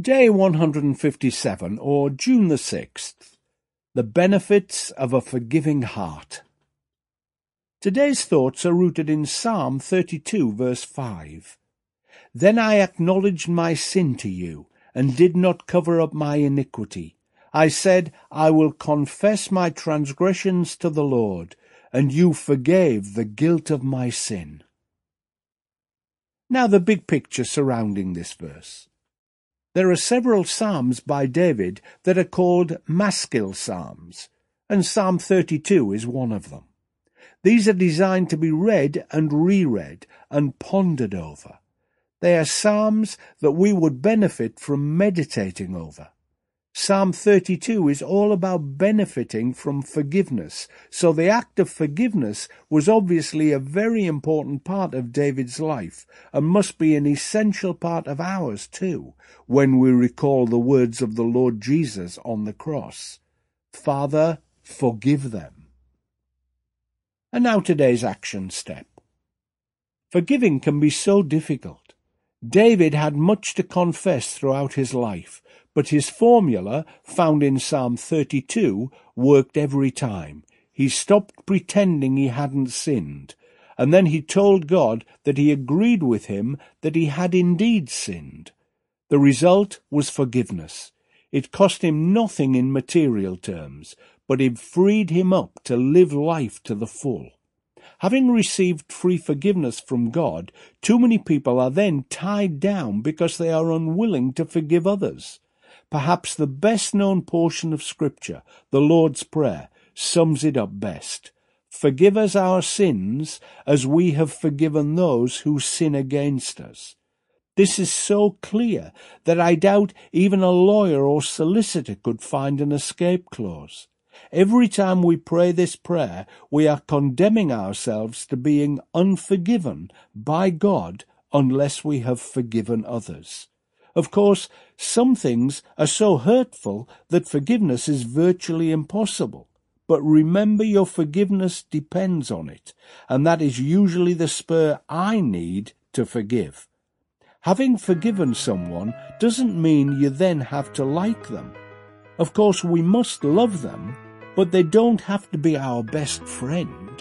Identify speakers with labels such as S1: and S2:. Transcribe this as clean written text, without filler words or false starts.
S1: Day 157, or June the 6th. The benefits of a forgiving heart. Today's thoughts are rooted in Psalm 32, verse 5. Then I acknowledged my sin to you, and did not cover up my iniquity. I said, I will confess my transgressions to the Lord, and you forgave the guilt of my sin. Now the big picture surrounding this verse. There are several psalms by David that are called Maskil psalms, and Psalm 32 is one of them. These are designed to be read and reread and pondered over. They are psalms that we would benefit from meditating over. Psalm 32 is all about benefiting from forgiveness, so the act of forgiveness was obviously a very important part of David's life, and must be an essential part of ours too, when we recall the words of the Lord Jesus on the cross. Father, forgive them. And now today's action step. Forgiving can be so difficult. David had much to confess throughout his life, but his formula, found in Psalm 32, worked every time. He stopped pretending he hadn't sinned, and then he told God that he agreed with him that he had indeed sinned. The result was forgiveness. It cost him nothing in material terms, but it freed him up to live life to the full. Having received free forgiveness from God, too many people are then tied down because they are unwilling to forgive others. Perhaps the best-known portion of Scripture, the Lord's Prayer, sums it up best. Forgive us our sins as we have forgiven those who sin against us. This is so clear that I doubt even a lawyer or solicitor could find an escape clause. Every time we pray this prayer, we are condemning ourselves to being unforgiven by God unless we have forgiven others. Of course, some things are so hurtful that forgiveness is virtually impossible. But remember, your forgiveness depends on it, and that is usually the spur I need to forgive. Having forgiven someone doesn't mean you then have to like them. Of course, we must love them, but they don't have to be our best friend.